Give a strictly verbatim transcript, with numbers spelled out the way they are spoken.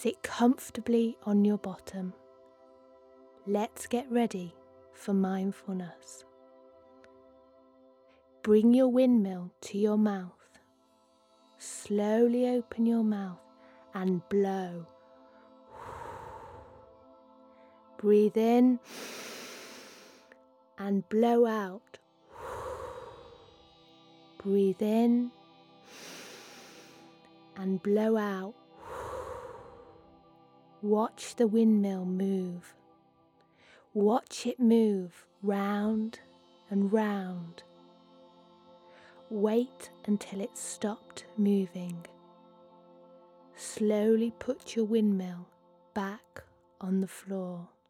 Sit comfortably on your bottom. Let's get ready for mindfulness. Bring your windmill to your mouth. Slowly open your mouth and blow. Breathe in and blow out. Breathe in and blow out. Watch the windmill move. Watch it move round and round. Wait until it stopped moving. Slowly put your windmill back on the floor.